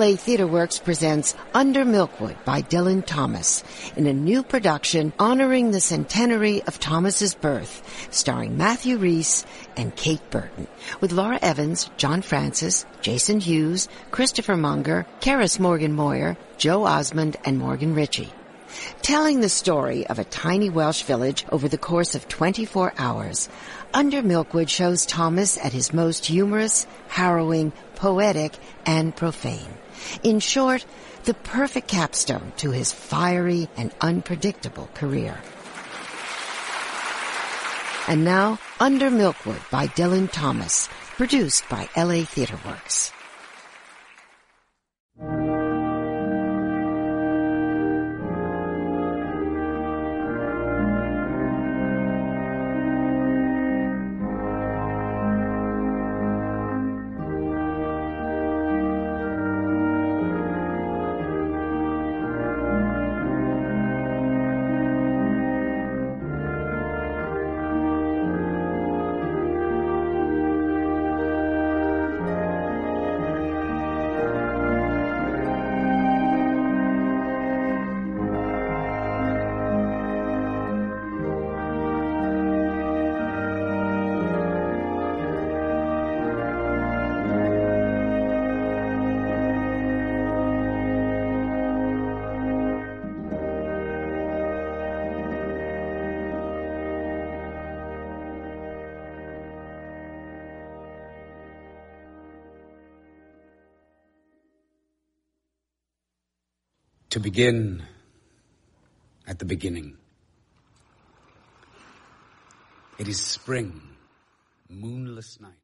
LA Theatre Works presents Under Milkwood by Dylan Thomas in a new production honoring the centenary of Thomas's birth, starring Matthew Rhys and Kate Burton, with Laura Evans, John Francis, Jason Hughes, Christopher Munger, Karis Morgan Moyer, Joe Osmond, and Morgan Ritchie. Telling the story of a tiny Welsh village over the course of 24 hours, Under Milkwood shows Thomas at his most humorous, harrowing, poetic, and profane. In short, the perfect capstone to his fiery and unpredictable career. And now, Under Milkwood by Dylan Thomas, produced by LA Theatre Works. To begin at the beginning. It is spring, moonless night.